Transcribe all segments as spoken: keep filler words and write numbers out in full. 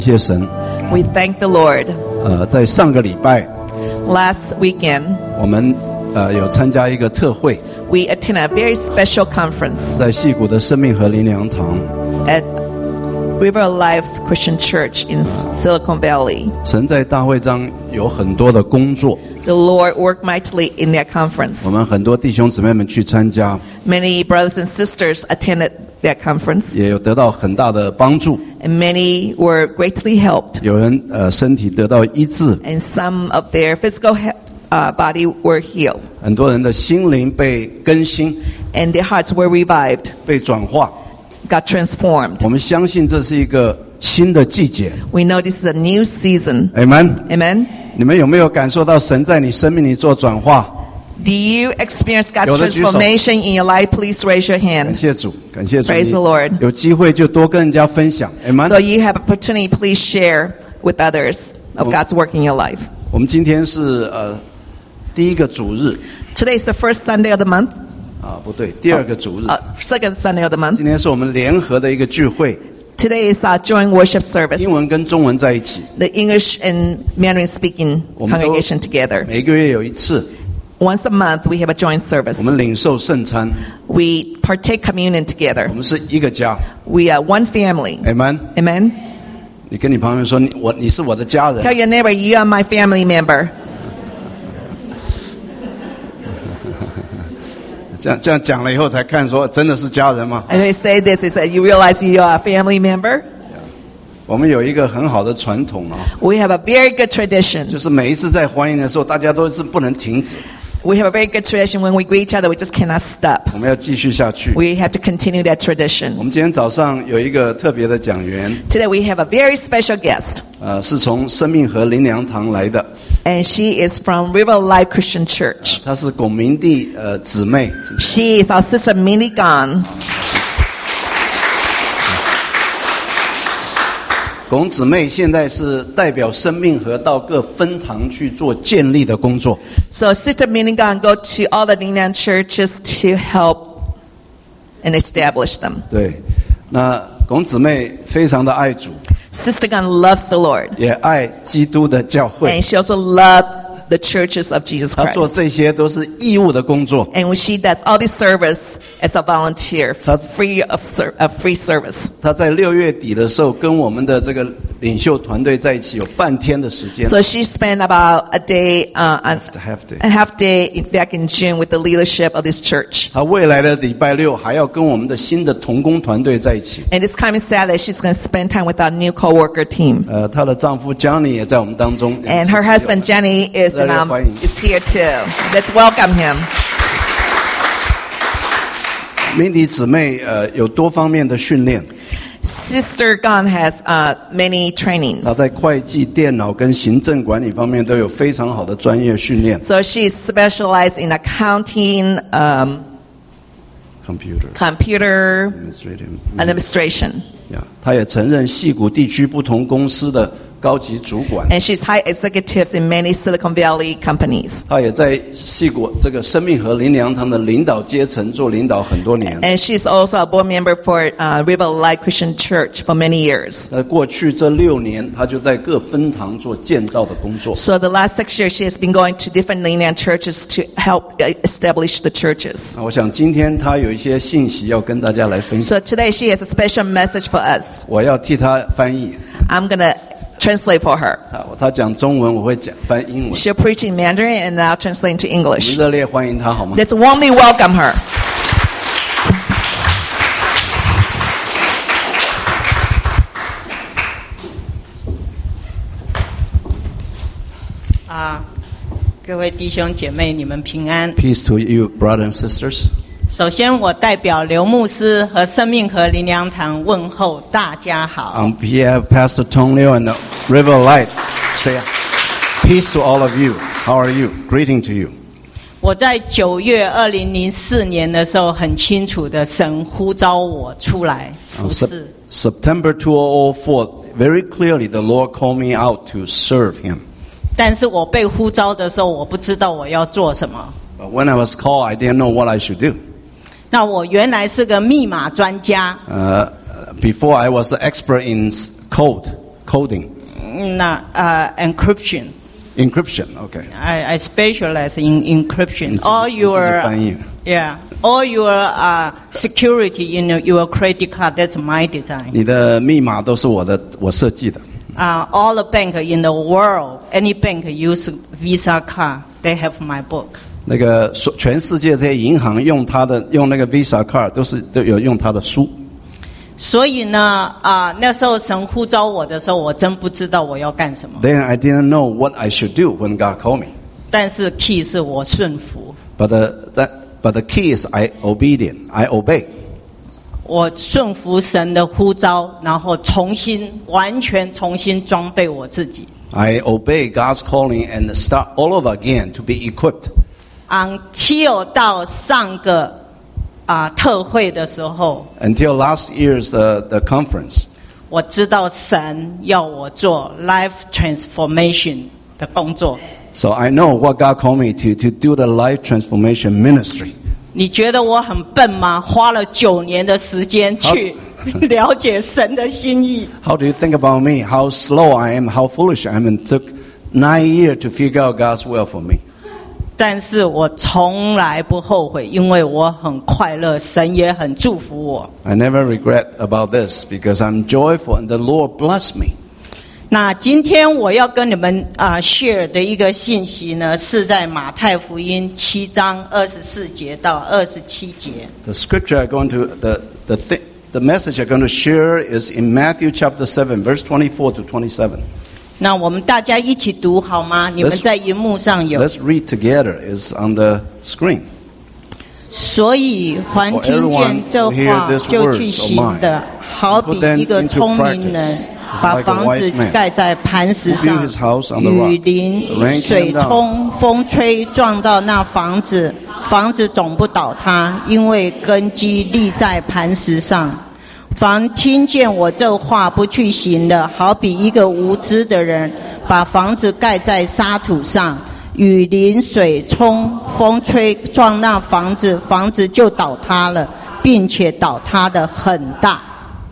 谢神。 We thank the Lord. 呃，在上个礼拜， Last weekend, 我们呃有参加一个特会， we attended a very special conference 在矽谷的生命和灵粮堂。 at River Life Christian Church in Silicon Valley. 神在大会上有很多的工作， The Lord worked mightily in that conference. 我们很多弟兄姊妹们去参加， Many brothers and sisters attended that conference, 也有得到很大的帮助。 and many were greatly helped, 有人呃身体得到医治， and some of their physical he- uh, body were healed, 很多人的心灵被更新、 and their hearts were revived, 被转化。 got transformed. 我们相信这是一个新的季节。 We know this is a new season. Amen。 Amen. 你们有没有感受到神在你生命里做转化？ Do you experience God's 有的举手。 transformation in your life? Please raise your 感 hand. 谢主，感谢主。 Praise 你 the Lord. 有机会就多跟人家分享。Amen。 So you have opportunity, please share with others of God's work in your life. 我们今天是呃第一个主日 Today is the first Sunday of the month. 啊，不对，第二个主日。 Uh, second Sunday of the month. 今天是我们联合的一个聚会， Today is our joint worship service. 英文跟中文在一起。 The English and Mandarin speaking 我们都 congregation together. 每个月有一次， Once a month we have a joint service. 我们领受圣餐， We partake communion together. 我们是一个家。 We are one family. Amen。 Amen. 你跟你朋友说，你我你是我的家人。 Tell your neighbor, you are my family member. 这样这样讲了以后，才看说真的是家人吗？ And they say this, is that you realize you are a family member. 我们有一个很好的传统啊， We have a very good tradition. 就是每一次在欢迎的时候，大家都是不能停止， We have a very good tradition. When we greet each other, we just cannot stop. 我们要继续下去。 We have to continue that 我 tradition. 们今天早上有一个特别的讲员， Today we have a very special guest, 呃，是从生命和灵粮堂来的， and she is from River Life Christian Church. 她是龚明娣呃姊妹。 She is our sister Minnie Gan. 龚姊妹现在是代表生命和到各分堂去做建立的工作。 So Sister Minnie Gan go to all the Ningnan churches to help and establish them. 对，那龚姊妹非常的爱主， Sister Gan loves the Lord, 也爱基督的教会 and，she also loves the churches of Jesus 她做 Christ. 这些都是义务的工作。 And when she does all this service as a volunteer, That's- free of, ser- of free service. 她在六月底的时候，跟我们的这个领袖团队在一起有半天的时间。 So she spent about a day, uh, on, half day. a half day back in June with the leadership of this church. 她未来的礼拜六还要跟我们的新的同工团队在一起。 And this coming Saturday, she's going to spend time with our new co-worker team. 呃，她的丈夫 Johnny 也在我们当中。 And her husband Jenny is, 热烈 um, 欢迎。 is here too. Let's welcome him. Mindy 姊妹呃有多方面的训练， Sister Gan has uh, many 她 trainings. 在会计、电脑跟行政管理方面都有非常好的专业训练。 So she's specialized in accounting, um, Computer, computer administrative, administration. yeah. 她也曾任矽谷地区不同公司的高级主管。 And she's high executives in many Silicon Valley companies. 她也在矽谷这个生命和灵粮堂的领导阶层做领导很多年。 And she's also a board member for uh, River Life Christian Church for many years. 在过去这六年，她就在各分堂做建造的工作。 So the last six years, she has been going to different Ningnan churches to help uh, establish the churches. 那我想今天她有一些信息要跟大家来分享， So today she has a special message for us. 我要替她翻译。 I'm going to translate for her. 啊，她讲中文，我会讲翻英文。 She'll preach in Mandarin and I'll translate into 我们 English. 热烈欢迎她好吗？ Let's warmly welcome her. 啊，各位弟兄姐妹，你们平安。 Peace to you, brothers and sisters. 首先，我代表刘牧师和生命和灵粮堂问候大家好。 On behalf of Pastor Tong Liu and the River Light, say peace to all of you. How are you? Greeting to you. 我在九月二零零四年的时候，很清楚的，神呼召我出来 On 服 Sep- 侍。 September two thousand four, very clearly the Lord called me out to serve Him. 但是我被呼召的时候，我不知道我要做什么。 But when I was called, I didn't know what I should do. 那我原来是个密码专家， Uh, before I was an expert in code. coding, 那呃 encryption。 encryption. Okay. I I specialize in encryption. 你自己- All 你自己 your 翻译。 yeah, all your uh security in your credit card. That's my design. 你的密码都是我的我设计的。 Uh, all the bank in the world, any bank use Visa card, they have my book. 那个所全世界这些银行用它的用那个 Visa card 都是都有用它的书。 所以呢，啊、那时候神呼召我的时候，我真不知道我要干什么。 Then I didn't know what I should do when God called me. 但是 key 是我顺服， But the that but the key is I obedient. I obey. 我顺服神的呼召，然后重新完全重新装备我自己。 I obey God's calling and start all over again to be equipped. Until 到上个啊、特会的时候， Until last year's uh, the conference, 我知道神要我做 life transformation 的工作。 so I know what God called me to to do the life transformation ministry. 你觉得我很笨吗？花了九年的时间去了解神的心意。 How do you think about me? How slow I am? How foolish I am? And took nine years to figure out God's will for me. 但是我从来不后悔，因为我很快乐，神也很祝福我。 I never regret about this because I'm joyful and the Lord blessed me. 那今天我要跟你们啊、呃、share 的一个信息呢，是在马太福音七章二十四节到二十七节。 The scripture I'm going to the the thi- the message I'm going to share is in Matthew chapter seven, verse twenty-four to twenty-seven. 那我们大家一起读好吗？你们 Let's- 在荧幕上有。 Let's read together. It's on the screen. 所以凡 For 听见 everyone 这 who hear 话 this 就去 words 行 of mine, 的，好比 put them 一个 into 聪明人 practice. It's 把 like a 房子 wise man 盖在磐石 who 上 built his house on the rock. 雨淋 The rain came 水 down. 冲风吹撞到那房子，房子总不倒塌，因为根基立在磐石上。凡听见我这话不去行的，好比一个无知的人，把房子盖在沙土上，雨淋水冲风吹撞那房子，房子就倒塌了，并且倒塌的很大。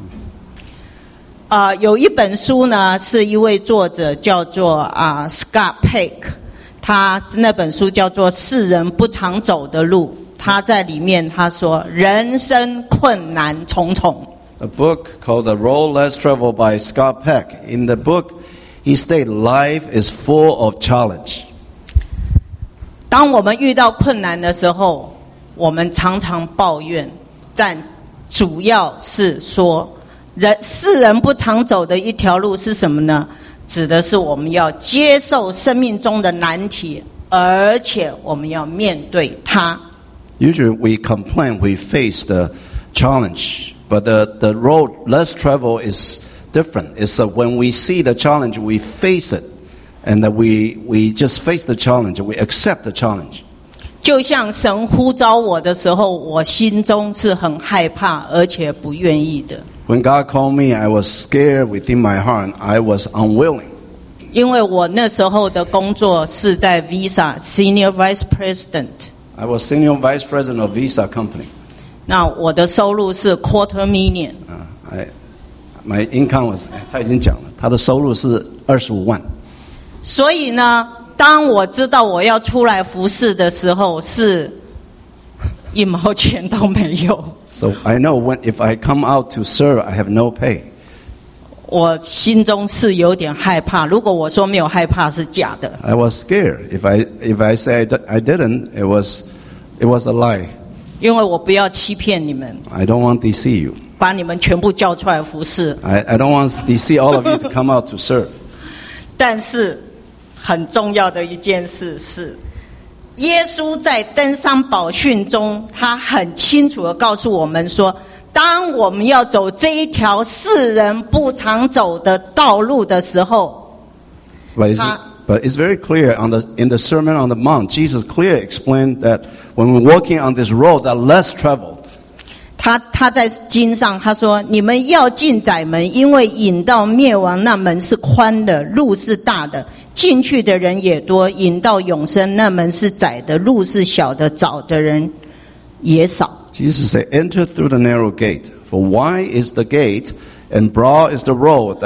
啊、呃，有一本书呢，是一位作者叫做啊、呃、Scott Peck， 他那本书叫做《世人不常走的路》，他在里面他说，人生困难重重。 A book called The Road Less Traveled by Scott Peck. In the book, he stated life is full of challenge. 当我们遇到困难的时候，我们常常抱怨，但主要是说，人世人不常走的一条路是什么呢？指的是我们要接受生命中的难题，而且我们要面对它。 Usually we complain, we face the challenge, but the, the road less traveled is different. It's that when we see the challenge, we face it, and that we, we just face the challenge, we accept the challenge. 就像神呼召我的时候，我心中是很害怕，而且不愿意的。 When God called me, I was scared within my heart. I was unwilling. 因为我那时候的工作是在 Visa Senior Vice President。 I was senior vice president of Visa company. 那我的收入是 quarter million。 Uh, I, my income was 他已经讲了，他的收入是二十五万。 所以呢，当我知道我要出来服侍的时候，是一毛钱都没有。 So I know when if I come out to serve, I have no pay. 我心中是有点害怕。如果我说没有害怕，是假的。 I was scared. If I if I say I, d- I didn't, it was it was a lie. 因为我不要欺骗你们， I don't want to deceive you. 把你们全部叫出来服侍。 I, I don't want to deceive all of you to come out to serve. 但是很重要的一件事是，耶稣在登山宝训中，他很清楚地告诉我们说，当我们要走这一条世人不常走的道路的时候， But it's, but it's very clear on the in the Sermon on the Mount, Jesus clearly explained that when we're walking on this road that less traveled. 他他在经上他说：“你们要进窄门，因为引到灭亡那门是宽的，路是大的，进去的人也多；引到永生那门是窄的，路是小的，找的人也少。” Jesus said, "Enter through the narrow gate, for wide is the gate, and broad is the road that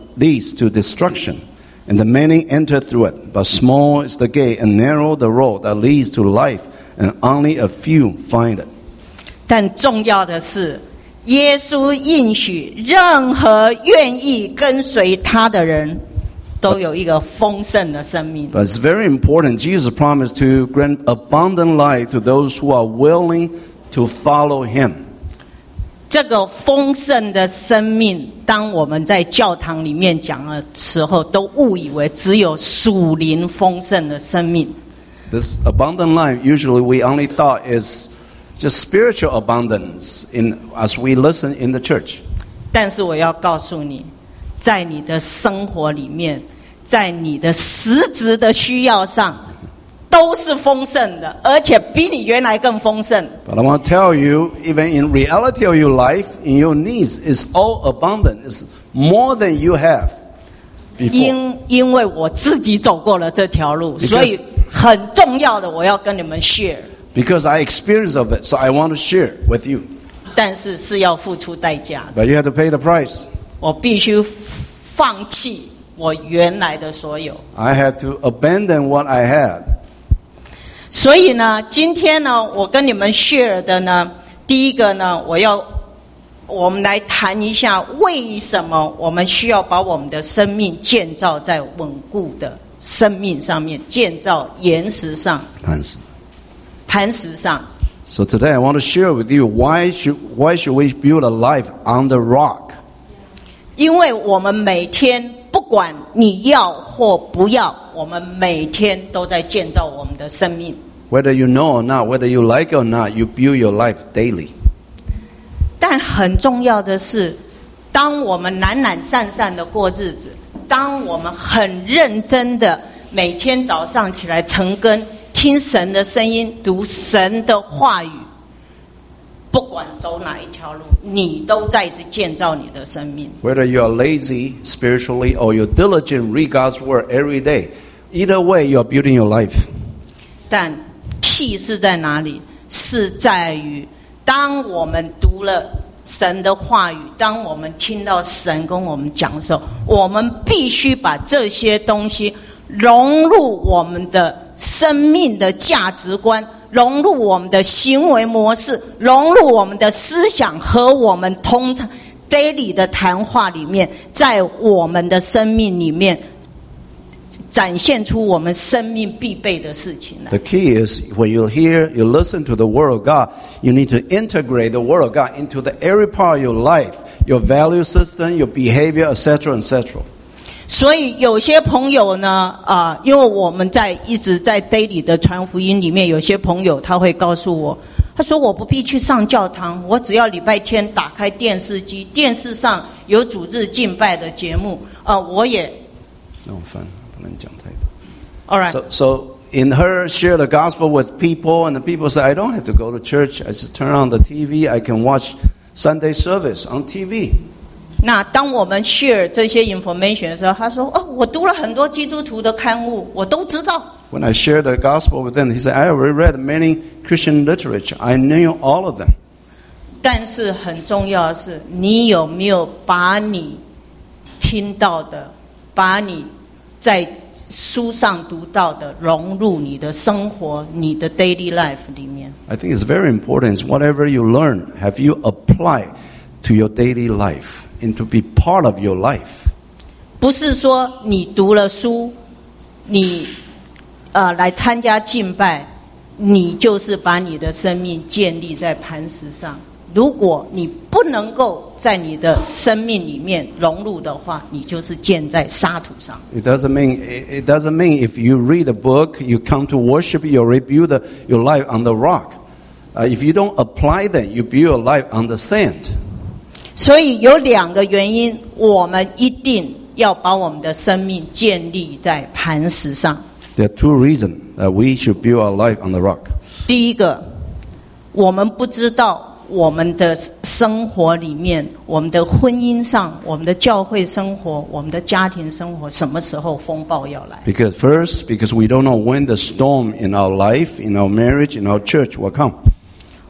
leads to destruction, and the many enter through it. But small is the gate, and narrow the road that leads to life, and only a few find it. 但重要的是，耶稣应许任何愿意跟随他的人，都有一个丰盛的生命。 But it's very important. Jesus promised to grant abundant life to those who are willing to follow him. 这个丰盛的生命，当我们在教堂里面讲的时候，都误以为只有属灵丰盛的生命。 This abundant life, usually we only thought is just spiritual abundance in, as we listen in the church. 但是我要告诉你，在你的生活里面，在你的实质的需要上，都是丰盛的，而且比你原来更丰盛。 But I want to tell you, even in reality of your life, in your needs, is all abundant. It's more than you have before. 因因为我自己走过了这条路，所以很重要的，我要跟你们 share。 Because I experienced of it, so I want to share with you. 但是是要付出代价的， But you have to pay the price. 我必须放弃我原来的所有。 I had to abandon what I had. 所以呢，今天呢，我跟你们 share 的呢，第一个呢，我要我们来谈一下，为什么我们需要把我们的生命建造在稳固的生命上面，建造岩石上、磐石上。 So today I want to share with you why should why should we build a life on the rock? 因为我们每天不管你要或不要，我们每天都在建造我们的生命。 Whether you know or not, whether you like it or not, you build your life daily. 但很重要的是，当我们懒懒散散的过日子，当我们很认真的每天早上起来晨更，听神的声音，读神的话语，不管走哪一条路，你都在建造你的生命。 Whether you are lazy spiritually or you're diligent, read God's word every day. Either way, you are building your life. 但 key 是在哪里？是在于当我们读了神的话语，当我们听到神跟我们讲的时候，我们必须把这些东西融入我们的生命的价值观，融入我们的行为模式，融入我们的思想和我们通常 daily 的谈话里面，在我们的生命里面展现出我们生命必备的事情来。 The key is when you hear, you listen to the word of God, you need to integrate the word of God into the every part of your life, your value system, your behavior, et cetera, et cetera. 所以有些朋友呢，啊、呃，因为我们在一直在 daily 的传福音里面，有些朋友他会告诉我，他说我不必去上教堂，我只要礼拜天打开电视机，电视上有主日敬拜的节目，啊、呃，我也 No fun. 不能讲太多。 ，all right。 So, so in her share the gospel with people, and the people say, I don't have to go to church. I just turn on the T V. I can watch Sunday service on T V. 那当我们 share 这些 information 的时候，他说：“哦，我读了很多基督徒的刊物，我都知道。” When I shared the gospel with them, he said, I already read many Christian literature. I knew all of them. 但是很重要的是，你有没有把你听到的，把你在书上读到的融入你的生活、你的 daily life 里面？ I think it's very important. Is whatever you learn, have you applied to your daily life and to be part of your life? 不是说你读了书，你呃来参加敬拜，你就是把你的生命建立在磐石上。如果你不能够在你的生命里面融入的话，你就是建在沙土上。 It doesn't mean it doesn't mean if you read a book, you come to worship, you rebuild your life on the rock. Uh, if you don't apply that, you build your life on the sand. 所以有两个原因，我们一定要把我们的生命建立在磐石上。 There are two reasons that we should build our life on the rock. 第一个，我们不知道我们的生活里面，我们的婚姻上，我们的教会生活，我们的家庭生活，什么时候风暴要来？ Because first, because we don't know when the storm in our life, in our marriage, in our church will come.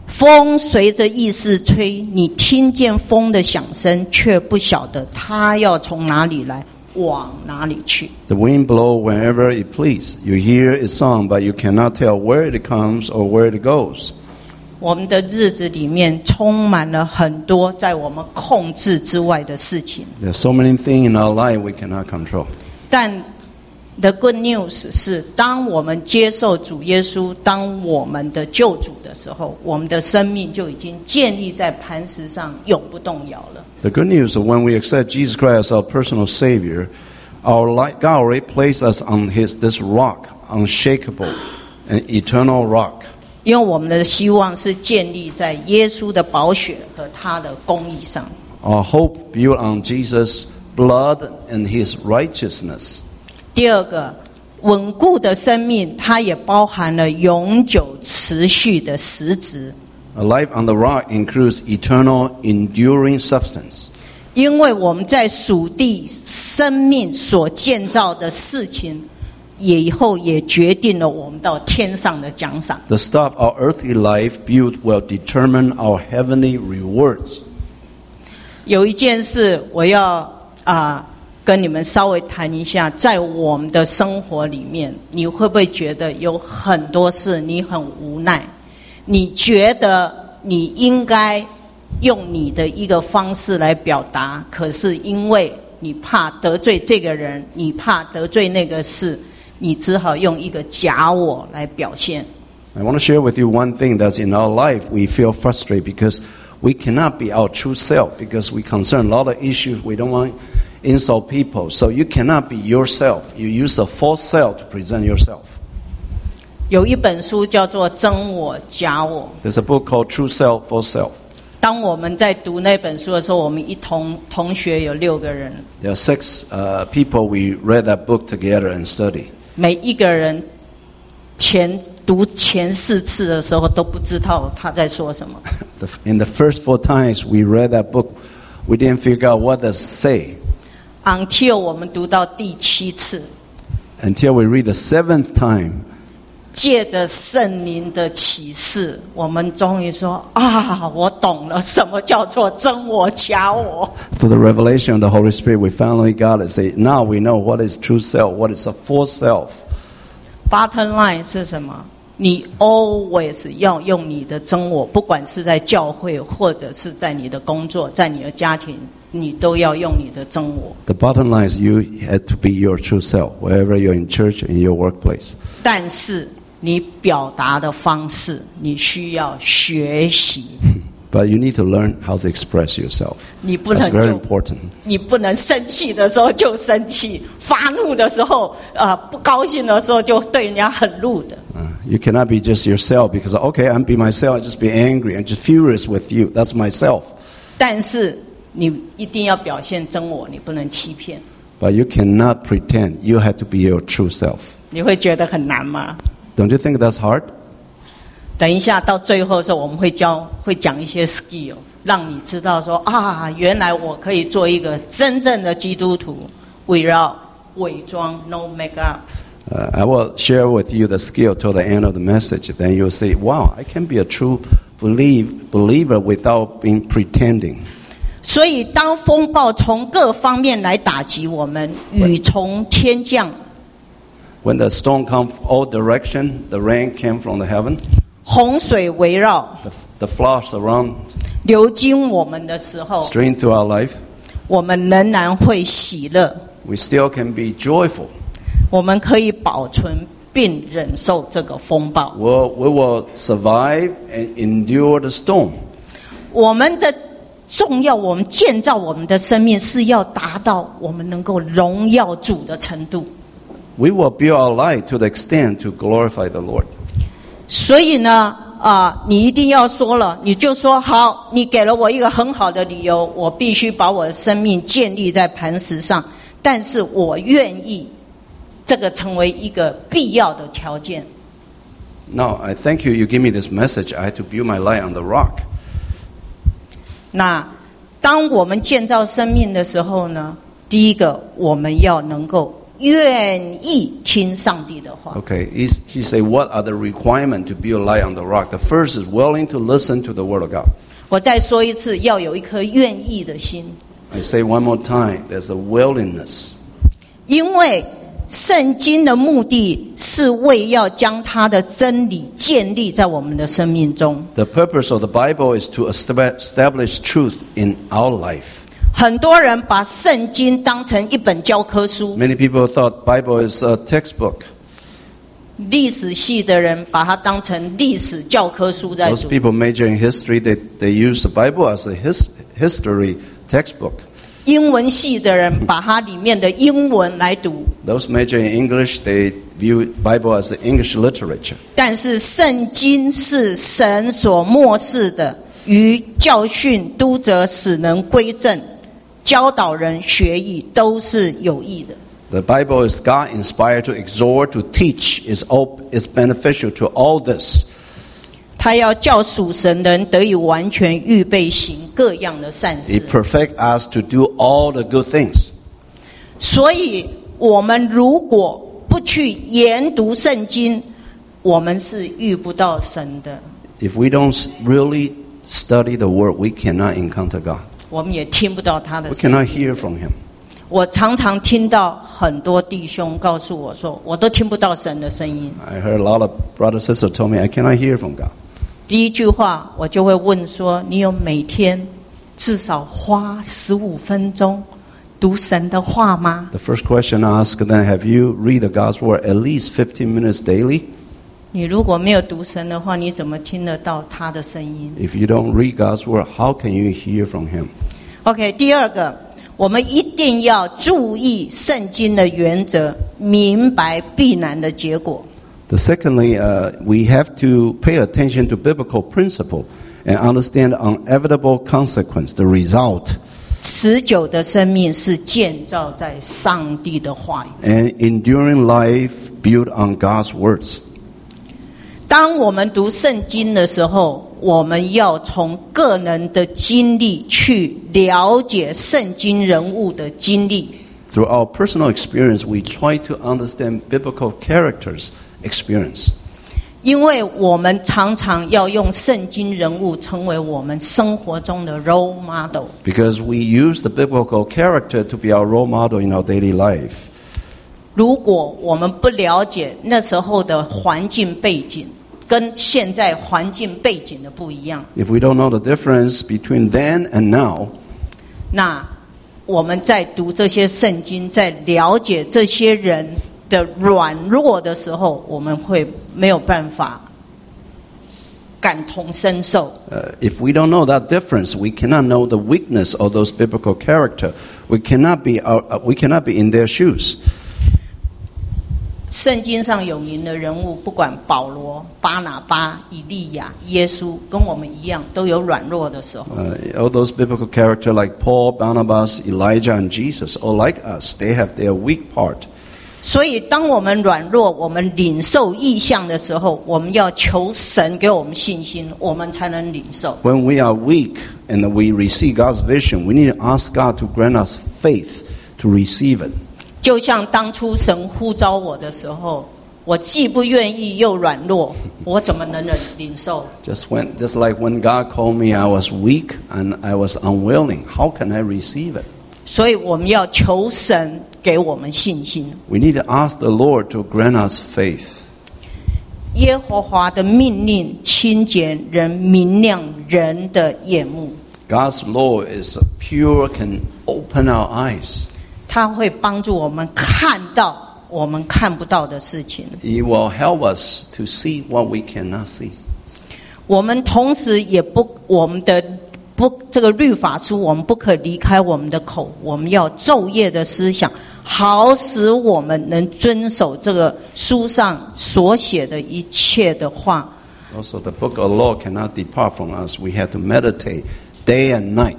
风随着意识吹，你听见风的响声，却不晓得它要从哪里来，往哪里去。 The wind blows wherever it pleases. You hear its song, but you cannot tell where it comes or where it goes. 我们的日子里面充满了很多在我们控制之外的事情。 There's so many things in our life we cannot control. 但 The good news 是，当我们接受主耶稣当我们的救主的时候，我们的生命就已经建立在磐石上，永不动摇了。 The good news is when we accept Jesus Christ as our personal Savior, our life, God already placed us on His this rock, unshakable and eternal rock. 因为我们的希望是建立在耶稣的宝血和他的公义上。 Our hope built on Jesus' blood and His righteousness. 第二个，稳固的生命，它也包含了永久持续的实质。 A life on the rock includes eternal, enduring substance. 因为我们在属地生命所建造的事情，也以后也决定了我们到天上的奖赏。 The stuff our earthly life built will determine our heavenly rewards. 有一件事我要啊。跟你们稍微谈一下，在我们的生活里面，你会不会觉得有很多事你很无奈？你觉得你应该用你的一个方式来表达，可是因为你怕得罪这个人，你怕得罪那个事，你只好用一个假我来表现。 I want to share with you one thing that's in our life we feel frustrated because we cannot be our true self because we concern a lot of issues we don't want insult people. So you cannot be yourself. You use a false self to present yourself. 有一本书叫做《真我假我》。 There's a book called True Self, False Self. 当我们在读那本书的时候，我们一同同学有六个人。 There are six uh, people we read that book together and study. 每一个人前读前四次的时候都不知道他在说什么。 The, in the first four times we read that book, we didn't figure out what to say. Until 我们读到第七次， Until we read the seventh time. 借着圣灵的启示，我们终于说啊，我懂了，什么叫做真我假我。 Through the revelation of the Holy Spirit, we finally got it. Say, now we know what is true self, what is a false self. Bottom line 是什么？你 always 要用你的真我，不管是在教会，或者是在你的工作，在你的家庭，你都要用你的真我。 The bottom line is you have to be your true self, wherever you're in church, in your workplace. 但是你表达的方式，你需要学习。 But you need to learn how to express yourself. 你不能 That's very 就 important. 你不能生气的时候就生气，发怒的时候，呃，不高兴的时候就对人家很怒的。 Uh, you cannot be just yourself because, okay, I'm be myself, I just be angry, I'm just furious with you. That's myself. 但是你一定要表现真我，你不能欺骗。 But you cannot pretend. You have to be your true self. 你会觉得很难吗？ Don't you think that's hard? 等一下到最后的时候，我们会教会讲一些 skill， 让你知道说啊，原来我可以做一个真正的基督徒，围绕伪装 ，no make up。 Uh, I will share with you the skill till the end of the message. Then you'll say, wow, I can be a true believe, believer without being pretending. 所以，当风暴从各方面来打击我们，雨从天降， When the storm comes all direction, the rain came from the heaven, 洪水围绕， the, the floods around, 流经我们的时候， stream through our life, 我们仍然会喜乐， we still can be joyful. 我们可以保存并忍受这个风暴。 We'll, we will survive and endure the storm. 我们的重要，我们建造我们的生命是要达到我们能够荣耀主的程度。 We will build our life to the extent to glorify the Lord. 所以呢，啊，你一定要说了，你就说好，你给了我一个很好的理由，我必须把我的生命建立在磐石上，但是我愿意这个成为一个必要的条件。 Now, I thank you. You give me this message. I have to build my life on the rock. 那当我们建造生命的时候呢，第一个我们要能够愿意听上帝的话。 Okay, he's, he say, what are the requirements to build life on the rock? The first is willing to listen to the word of God. 我再说一次，要有一颗愿意的心， I say one more time, there's a willingness. 因为圣经的目的是为要将它的真理建立在我们的生命中。 The purpose of the Bible is to establish truth in our life. 很多人把圣经当成一本教科书， Many people thought Bible is a textbook. 历史系的人把它当成历史教科书在 Those 读， people major in history, they, they use the Bible as a his, history textbook. 英文系的人把它里面的英文来读。 Those major in English, they view Bible as the English literature. 但是圣经是神所默示的，于教训、督责、使人归正、教导人学艺，都是有益的。 The Bible is God inspired to exhort, to teach, is op- is beneficial to all this. 他要叫属神的人得以完全预备行各样的善 He 事。 perfect us to do all the good things. 所以，我们如果不去研读圣经，我们是遇不到神的， If we don't really study the Word, we cannot encounter God. 我们也听不到他 We 的声音。 cannot hear from Him. 我常常听到很多弟兄告诉我说，我都听不到神的声音。 I heard a lot of brothers and sisters told me, I cannot hear from God. 第一句话，我就会问说：你有每天至少花十五分钟读神的话吗？ The first question I ask them, have you read the God's Word at least fifteen minutes daily? 你如果没有读神的话，你怎么听得到他的声音 If you don't read God's Word, how can you hear from Him? ？OK， 第二个，我们一定要注意圣经的原则，明白必然的结果。 The secondly, uh, we have to pay attention to biblical principle and understand the inevitable consequence, the result. 持久的生命是建造在上帝的话语。 And enduring life built on God's words. 当我们读圣经的时候，我们要从个人的经历去了解圣经人物的经历。 Through our personal experience, we try to understand biblical characters' experience. 因为我们常常要用圣经人物成为我们生活中的 role model。 Because we use the biblical character to be our role model in our daily life. 如果我们不了解那时候的环境背景，跟现在环境背景的不一样， If we don't know the difference between then and now, 那我们在读这些圣经，在了解这些人的软弱的时候，我们会没有办法感同身受。 uh, if we don't know that difference, we cannot know the weakness of those biblical character. We cannot be our, uh, we cannot be in their shoes. 圣经上有名的人物，不管保罗、巴拿巴、以利亚、耶稣，跟我们一样，都有软弱的时候。 Uh, all those biblical characters like Paul, Barnabas, Elijah, and Jesus, all like us, they have their weak part. 所以，当我们软弱，我们领受异象的时候，我们要求神给我们信心，我们才能领受。 When we are weak and we receive God's vision, we need to ask God to grant us faith to receive it. 就像当初神呼召我的时候，我既不愿意又软弱，我怎么能领受？ Just when, just like when God called me, I was weak and I was unwilling. How can I receive it? 所以我们要求神给我们信心。 We need to ask the Lord to grant us faith. 耶和华的命令清洁人，明亮人的眼目。 God's law is pure, can open our eyes. 他会帮助我们看到我们看不到的事情。 He will help us to see what we cannot see. 我们同时也不，我们的不这个律法书，我们不可离开我们的口，我们要昼夜的思想，好使我们能遵守这个书上所写的一切的话。 Also, the book of law cannot depart from us. We have to meditate day and night.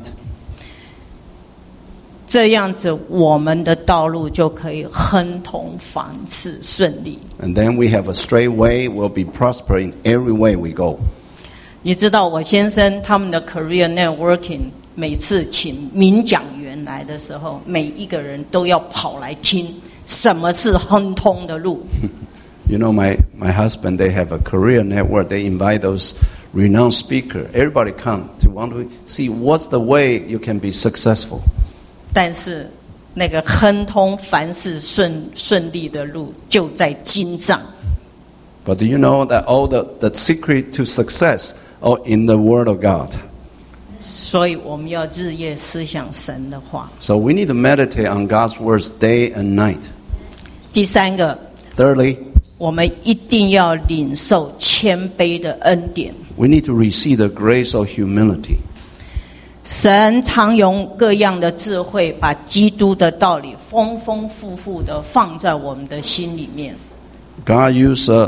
这样子，我们的道路就可以亨通凡事顺利。 And then we have a straight way. We'll be prospering every way we go. 你知道我先生他们的 career networking 每次请名讲员来的时候，每一个人都要跑来听什么是亨通的路。 You know, my, my husband, they have a career network. They invite those renowned speakers. Everybody come to want to see what's the way you can be successful. 但是那个亨通凡事顺顺利的路就在经上。 But do you know that all the, the secret to success are in the Word of God? 所以我们要日夜思想神的话。 So we need to meditate on God's words day and night. 第三个， Thirdly, 我们一定要领受谦卑的恩典。 we need to receive the grace of humility. 神常用各样的智慧，把基督的道理丰丰富富的放在我们的心里面。 God used uh,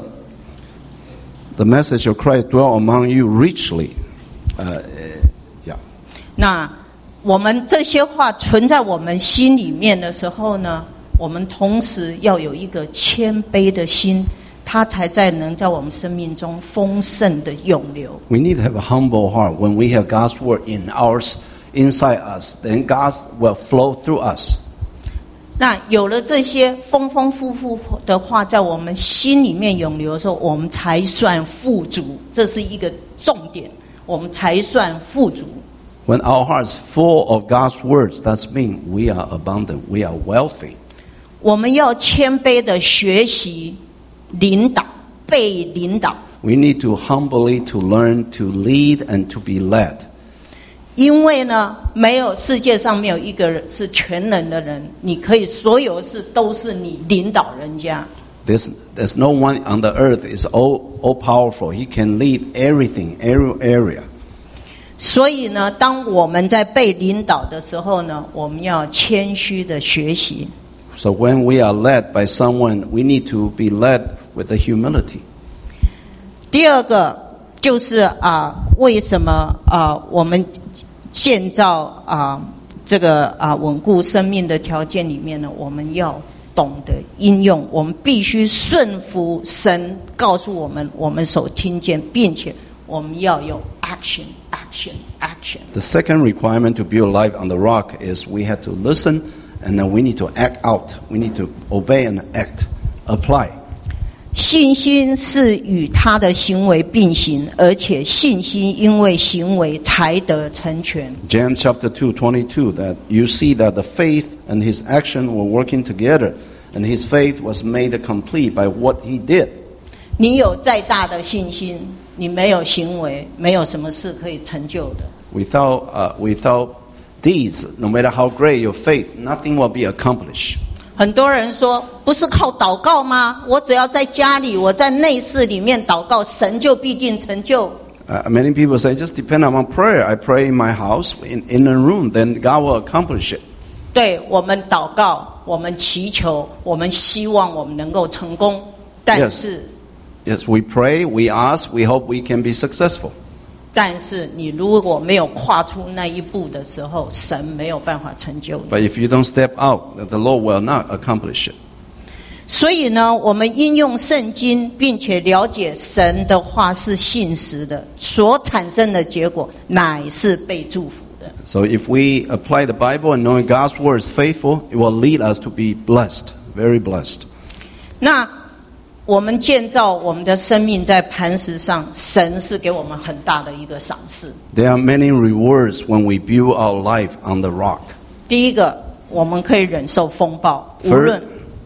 the message of Christ dwell among you richly. Uh, yeah. 那我们这些话存在我们心里面的时候呢，我们同时要有一个谦卑的心，它才在能在我们生命中丰盛的涌流。 We need to have a humble heart. When we have God's word in ours, inside us, then God will flow through us. 那有了这些丰丰富富的话在我们心里面涌流的时候，我们才算富足，这是一个重点，我们才算富足。 When our hearts full of God's words, that means we are abundant, we are wealthy. 我们要谦卑的学习领导，被领导。 We need to humbly to learn to lead and to be led. 因为呢，没有世界上没有一个人是全能的人，你可以所有事都是你领导人家。 There's, there's no one on the earth is all, all powerful. He can lead everything, every area. 所以呢，当我们在被领导的时候呢，我们要谦虚的学习。 So when we are led by someone, we need to be led with the humility. 第二个就是啊，为什么啊我们建造啊这个啊稳固生命的条件里面呢，我们要懂得应用，我们必须顺服神告诉我们我们所听见，并且我们要有 action action action。 The second requirement to build life on the rock is we have to listen and then we need to act out. We need to obey and act, apply. 信心是与他的行为并行，而且信心因为行为才得成全。 James chapter two, twenty-two, that you see that the faith and his action were working together, and his faith was made complete by what he did. 你有再大的信心，你没有行为，没有什么事可以成就的。 Without, uh, without deeds, no matter how great your faith, nothing will be accomplished. 很多人说，不是靠祷告吗？我只要在家里，我在内室里面祷告，神就必定成就。 Uh, many people say, just depend on prayer. I pray in my house, in, in a room, then God will accomplish it. 对，我们祷告，我们祈求，我们希望我们能够成功，但是 Yes, we pray, we ask, we hope we can be successful. 但是你如果没有跨出那一步的时候，神没有办法成就你。 But if you don't step out, the Lord will not accomplish it. 所以呢，我们应用圣经，并且了解神的话是信实的，所产生的结果乃是被祝福的。 So if we apply the Bible and knowing God's word is faithful, it will lead us to be blessed, very blessed. 那我们建造我们的生命在磐石上，神是给我们很大的一个赏赐。 There are many rewards when we build our life on the rock. 第一个，我们可以忍受风暴，无 First, 论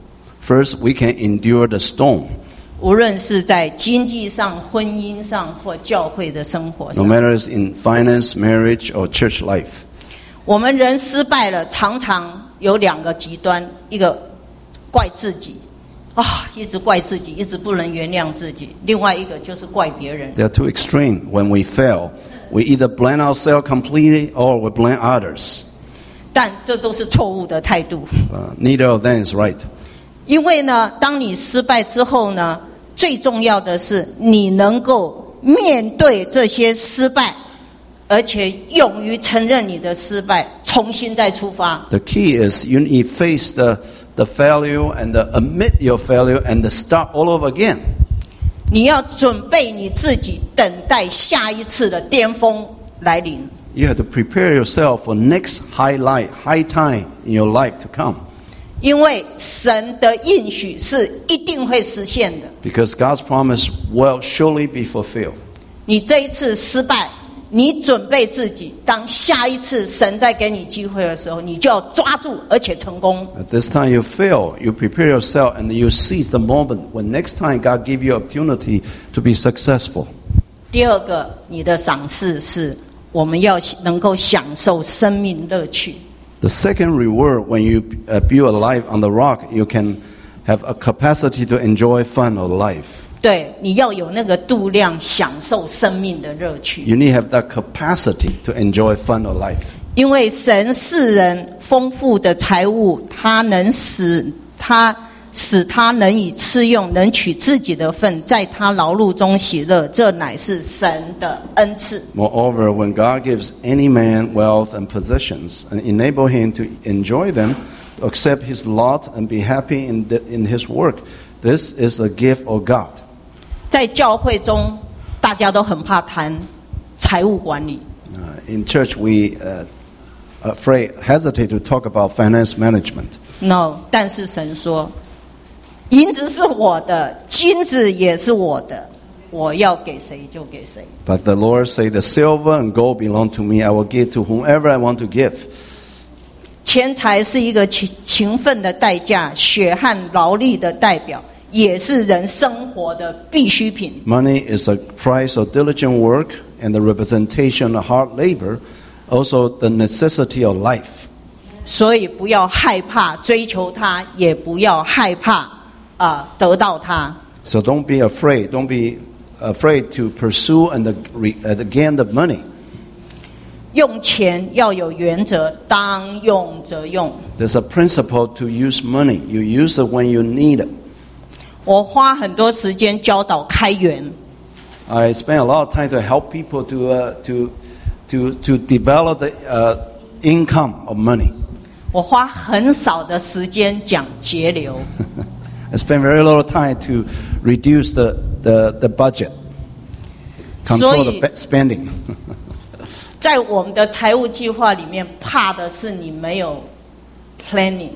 first we can endure the storm. 无论是在经济上、婚姻上或教会的生活 No 上， matter it's in finance, marriage, or church life. 我们人失败了，常常有两个极端：一个怪自己，啊，一直怪自己，一直不能原谅自己；另外一个就是怪别人。 They are too extreme. When we fail, we either blame ourselves completely or we blame others. 但这都是错误的态度。 Uh, neither of them is right. 因为呢，当你失败之后呢，最重要的是你能够面对这些失败，而且勇于承认你的失败，重新再出发。 The key is you need to face the, the failure and the, admit your failure and the start all over again. 你要准备你自己，等待下一次的巅峰来临。 You have to prepare yourself for next highlight, high time in your life to come. 因为神的应许是一定会实现的。 Because God's promise will surely be fulfilled. 你这一次失败，你准备自己，当下一次神再给你机会的时候，你就要抓住，而且成功。 At this time you fail, you prepare yourself and you seize the moment when next time God give you opportunity to be successful. 第二个，你的赏赐是我们要能够享受生命乐趣。 The second reward, when you uh, build a life on the rock, you can have a capacity to enjoy fun of life. 对，你要有那个度量，享受生命的乐趣。 You need to have that capacity to enjoy fun of life. 因为神赐人丰富的财物，他能使他使他能以吃用，能取自己的份，在他劳碌中喜乐，这乃是神的恩赐。 Moreover, when God gives any man wealth and possessions and enable him to enjoy them, to accept his lot and be happy in, the, in his work, this is a gift of God. 在教会中，大家都很怕谈财务管理。 Uh, in church, we uh, afraid, hesitate to talk about finance management. No， 但是神说，银子是我的，金子也是我的，我要给谁就给谁。 But the Lord say, the silver and gold belong to me. I will give to whomever I want to give. 钱财是一个勤勤奋的代价，血汗劳力的代表。也是人生活的必需品。 Money is a price of diligent work and the representation of hard labor, also the necessity of life. 所以不要害怕追求它，也不要害怕啊、呃、得到它。 So don't be afraid. Don't be afraid to pursue and gain the money. 用钱要有原则，当用则用。 There's a principle to use money. You use it when you need it. 我花很多时间教导开源。 I spend a lot of time to help people to uh, to to to develop the uh, income of money. 我花很少的时间讲节流。 I spend very little time to reduce the the, the budget, control the spending. 在我们的财务计划里面，怕的是你没有 planning。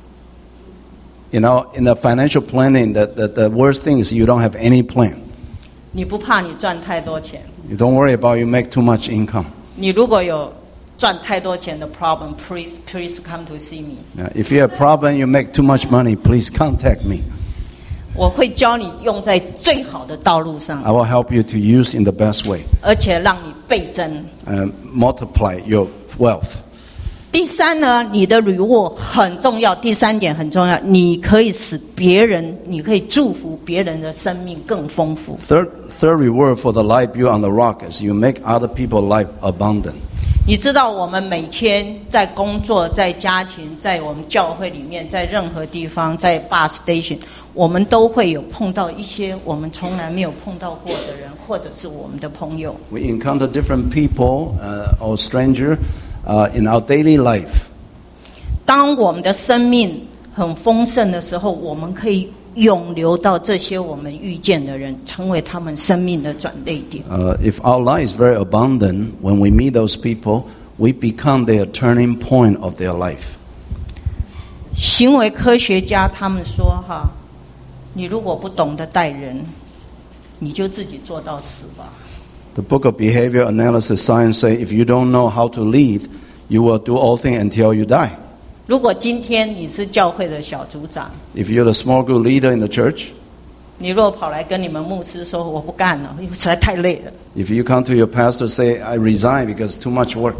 You know, in the financial planning, the, the, the worst thing is you don't have any plan. 你不怕你赚太多钱。 You don't worry about you make too much income. 你如果有赚太多钱的 problem, please please come to see me. Now, if you have a problem, you make too much money, please contact me. 我会教你用在最好的道路上。 I will help you to use in the best way. 而且让你倍增。 And multiply your wealth. 第三呢，你的礼物很重要。第三点很重要，你可以使别人，你可以祝福别人的生命更丰富。 Third, third reward for the life built on the rock is you make other people's life abundant. 你知道我们每天在工作、在家庭、在我们教会里面，在任何地方，在 bus station， 我们都会有碰到一些我们从来没有碰到过的人，或者是我们的朋友。 We encounter different people uh, or stranger uh, in our daily life. 当我们的生命很丰盛的时候，我们可以永留到这些我们遇见的人，成为他们生命的转捩点。 Uh, if our life is very abundant, when we meet those people, we become their turning point of their life. 行为科学家他们说哈，你如果不懂得待人，你就自己做到死吧。 The book of behavior analysis science say if you don't know how to lead, you will do all things until you die. 如果今天你是教会的小组长， If you're the small group leader in the church, 你若跑来跟你们牧师说我不干了，因为实在太累了。 if you come to your pastor say, I resign because it's too much work.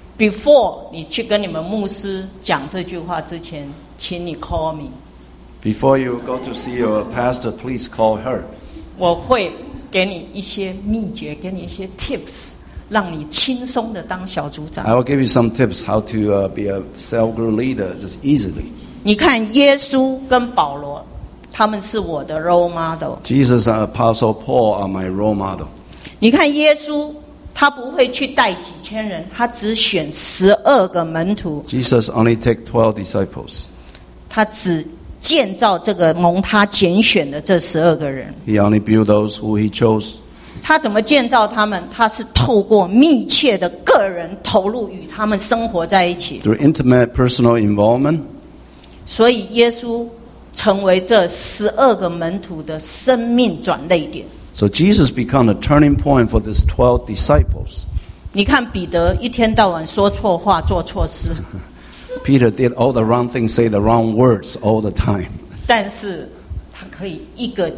Before 你去跟你们牧师讲这句话之前，请你 call me， Before you go to see your pastor, please call her. 我会给你一些秘诀，给你一些 tips， 让你轻松的当小组长。 I will give you some tips how to uh, be a cell group leader just easily. 你看耶稣跟保罗，他们是我的 role model。 Jesus and Apostle Paul are my role model. 你看耶稣，他不会去带几千人，他只选十二个门徒， Jesus only take twelve disciples. 他只建造这个蒙他拣选的这十二个人。 He only built those who he chose. 他怎么建造他们？他是透过密切的个人投入，与他们生活在一起。 Through intimate personal involvement, 所以耶稣成为这十二个门徒的生命转捩点。 So Jesus became a turning point for these twelve disciples. 你看彼得一天到晚说错话，做错事， Peter did all the wrong things, say the wrong words all the time. 但是他可以一个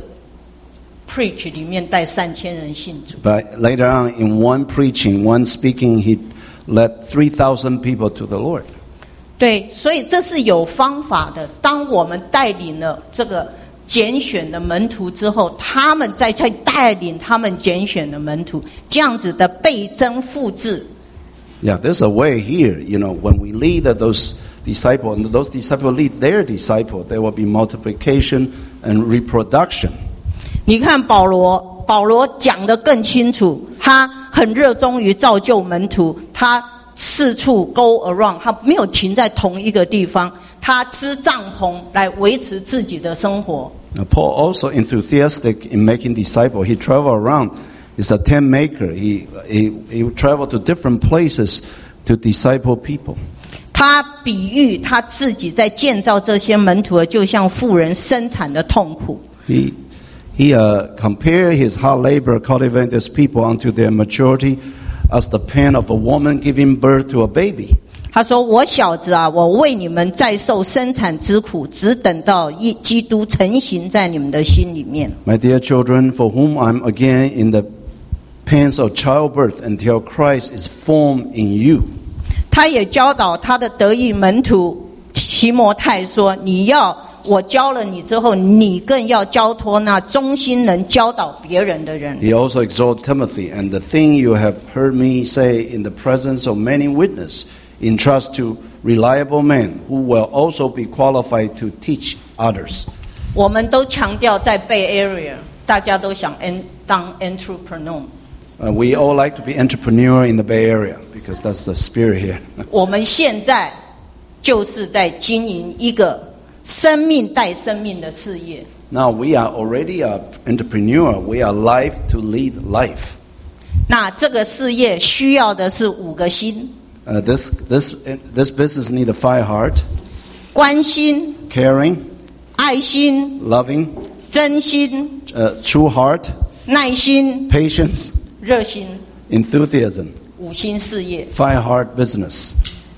preach 里面带三千人信主。 But later on, in one preaching, one speaking, he led three thousand people to the Lord. 对，所以这是有方法的。当我们带领了这个拣选的门徒之后，他们再再带领他们拣选的门徒，这样子的倍增复制。 Yeah, there's a way here. You know, when we lead those disciples, and those disciples lead their disciples, there will be multiplication and reproduction. 你看保罗，保罗讲得更清楚，他很热衷于造就门徒，他四处 go around， 他没有停在同一个地方，他支帐篷来维持自己的生活。 Now, Paul also enthusiastic in making disciples. He traveled around. He's a tent maker. He, he, he traveled to different places to disciple people. 他比喻他自己在建造这些门徒，就像妇人生产的痛苦。 He, he uh, compared his hard labor cultivating these people unto their maturity as the pain of a woman giving birth to a baby. 他说：“我小子啊，我为你们在受生产之苦，只等到一基督成形在你们的心里面。” My dear children, for whom I'm again in the pains of childbirth until Christ is formed in you. 他也教导他的得意门徒提摩太说：“你要我教了你之后，你更要交托那忠心能教导别人的人。” He also exhorted Timothy, and the thing you have heard me say in the presence of many witnesses, entrust to reliable men who will also be qualified to teach others. 我们都强调在 Bay Area， 大家都想当 entrepreneur。 Uh, we all like to be entrepreneur in the Bay Area because that's the spirit here. 我们现在就是在经营一个生命带生命的事业。 Now we are already an entrepreneur. We are life to lead life. 那这个事业需要的是五个心。 Uh, this this this business needs a fire heart, 关心、 caring, 爱心、 loving, 真心、 uh, true heart, 耐心、 patience, 热心， enthusiasm, 五心事业。 fire heart business.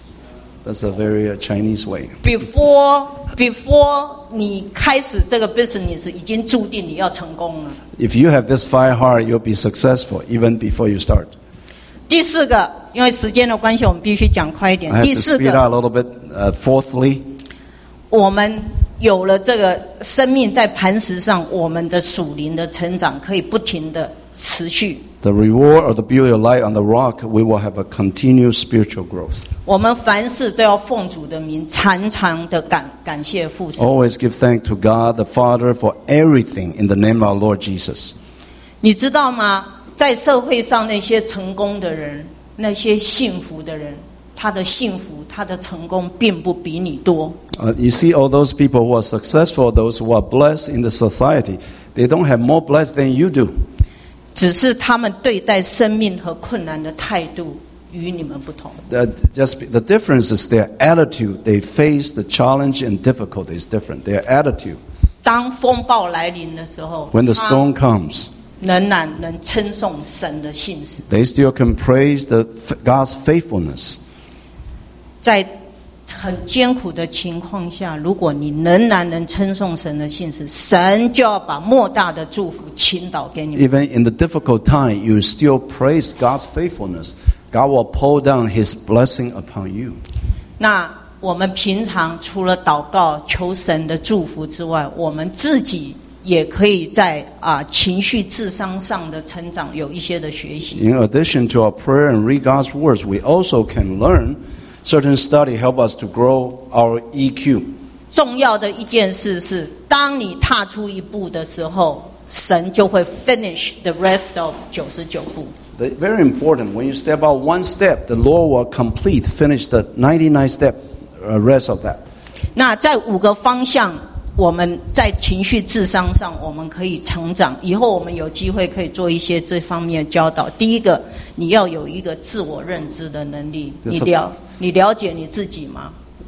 That's a very uh, Chinese way. Before before 你开始这个 business， 已经注定你要成功了。 If you have this fire heart, you'll be successful even before you start. 第四个，因为时间的关系，我们必须讲快一点。 I have 第 to 四 speed 个， out a little bit. Uh, fourthly, 我们有了这个生命在磐石上，我们的属灵的成长可以不停的持续。 the reward of the beauty of light on the rock, we will have a continued spiritual growth. 我们凡事都要奉主的名，常常的感感谢父神。 Always give thanks to God the Father for everything in the name of our Lord Jesus. 你知道吗？在社会上那些成功的人，那些幸福的人，他的幸福，他的成功，并不比你多。 Uh, you see all those people who are successful, those who are blessed in the society, they don't have more blessed than you do. 只是他们对待生命和困难的态度与你们不同。 The, just the difference is their attitude. They face the challenge and difficulty is different. Their attitude. 当风暴来临的时候， When the 他 storm comes, 仍然能称颂神的信实。 they still can praise the, God's faithfulness. 在很艰苦的情况下，如果你仍然能称颂神的信实，神就要把莫大的祝福倾倒给你们。 Even in the difficult time, you still praise God's faithfulness. God will pour down His blessing upon you. 那我们平常除了祷告求神的祝福之外，我们自己也可以在啊情绪智商上的成长有一些的学习。 In addition to our prayer and read God's words, we also can learn certain study help us to grow our E Q. 重要的一件事是，当你踏出一步的时候，神就会 finish the rest of 九十九步。 The, very important, when you step out one step, the Lord will complete, finish the ninety-nine step, uh, rest of that. 那在五个方向，我们在情绪智商上，我们可以成长。以后我们有机会可以做一些这方面的教导。第一个，你要有一个自我认知的能力。你了你了解你自己吗？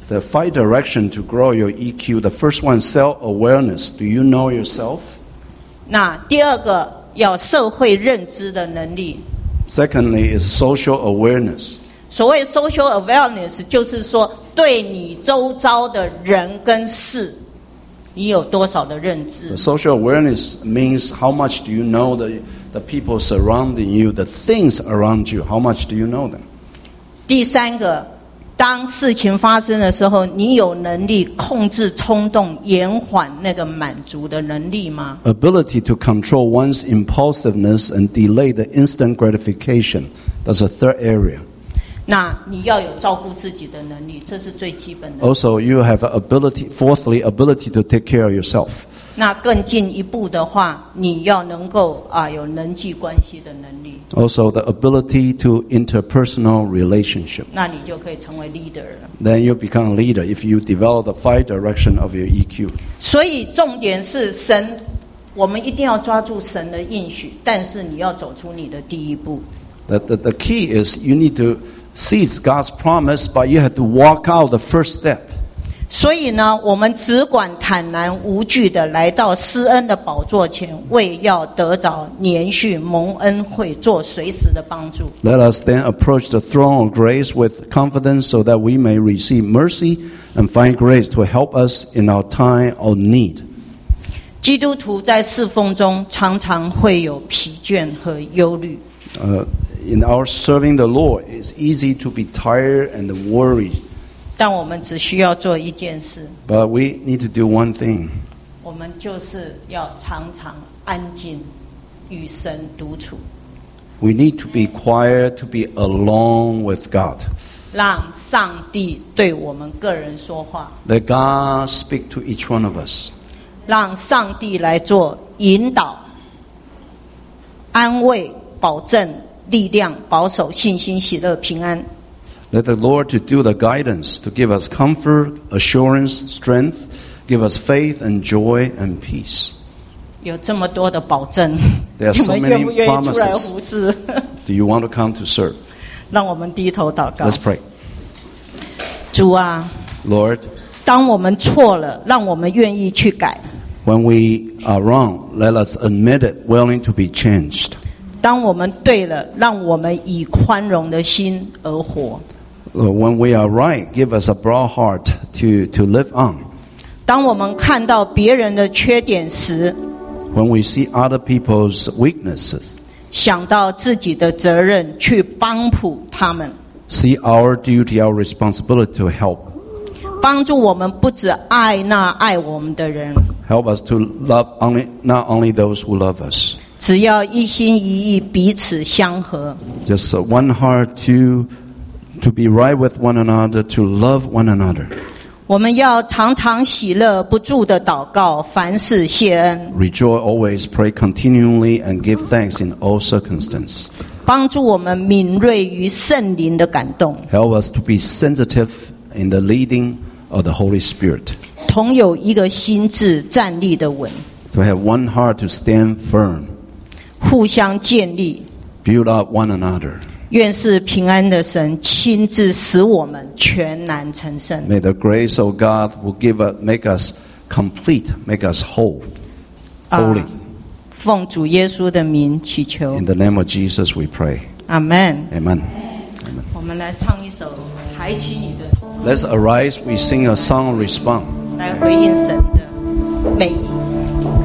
The five direction to grow your E Q. The first one, self-awareness. Do you know yourself? 那第二个要社会认知的能力。 Secondly is social awareness. 所谓 social awareness 就是说对你周遭的人跟事，你有多少的认知。 The social awareness means how much do you know the, the people surrounding you, the things around you, how much do you know them? 第三个，当事情发生的时候，你有能力控制冲动，延缓那个满足的能力吗？ Ability to control one's impulsiveness and delay the instant gratification. That's a third area. 那你要有照顾自己的能力，这是最基本的。 Also, you have ability, fourthly, ability to take care of yourself. 那更进一步的话，你要能够啊有人际关系的能力， Also, the ability to interpersonal relationship. 那你就可以成为 leader 了。 Then you become a leader if you develop the five direction of your E Q. 所以重点是神，我们一定要抓住神的应许，但是你要走出你的第一步。 The, the, the key is you need to seize God's promise, but you have to walk out the first step. 所以呢，我们只管坦然无惧的来到施恩的宝座前，为要得着连续蒙恩惠，做随时的帮助。 Let us then approach the throne of grace with confidence so that we may receive mercy and find grace to help us in our time of need. 基督徒在侍奉中常常会有疲倦和忧虑， Uh, in our serving the Lord, it's easy to be tired and worried. 但我们只需要做一件事， But we need to do one thing. 我们就是要常常安静，与神独处， We need to be quiet, to be alone with God. 让上帝对我们个人说话， Let God speak to each one of us. 让上帝来做引导、安慰、保证、力量、保守、信心、喜乐、平安。 Let the Lord to do the guidance, to give us comfort, assurance, strength, give us faith and joy and peace. 有这么多的保证， There are 你 so 们愿不 many 愿意出来 promises. 服侍？ Do you want to come to serve? 让我们低头祷告。 Let's pray. 主啊， Lord, 当我们错了，让我们愿意去改； when we are wrong, let us admit it, willing to be changed. 当我们对了，让我们以宽容的心而活； When we are right, give us a broad heart to, to live on. 当我们看到别人的缺点时， When we see other people's weaknesses, 想到自己的责任，去帮补他们， see our duty, our responsibility to help. 帮助我们不只爱那爱我们的人， Help us to love only, not only those who love us. 只要一心一意，彼此相合。 Just uh, one heart to, to be right with one another, to love one another. 我们要常常喜乐，不住的祷告，凡事谢恩， Rejoice always, pray continually, and give thanks in all circumstances. 帮助我们敏锐于圣灵的感动， Help us to be sensitive in the leading of the Holy Spirit. 同有一个心智站立的稳， To have one heart to stand firm, 互相建立。 build up one another. 愿是平安的神亲自使我们全然成圣。 May the grace of God will give us, make us complete, make us whole, holy. 啊奉主耶稣的名祈求 In，the name of Jesus we pray. 阿门。 Amen. 我们来唱一首《抬起你的头》， Let's arise, we sing a song of response. 来回应神的美意。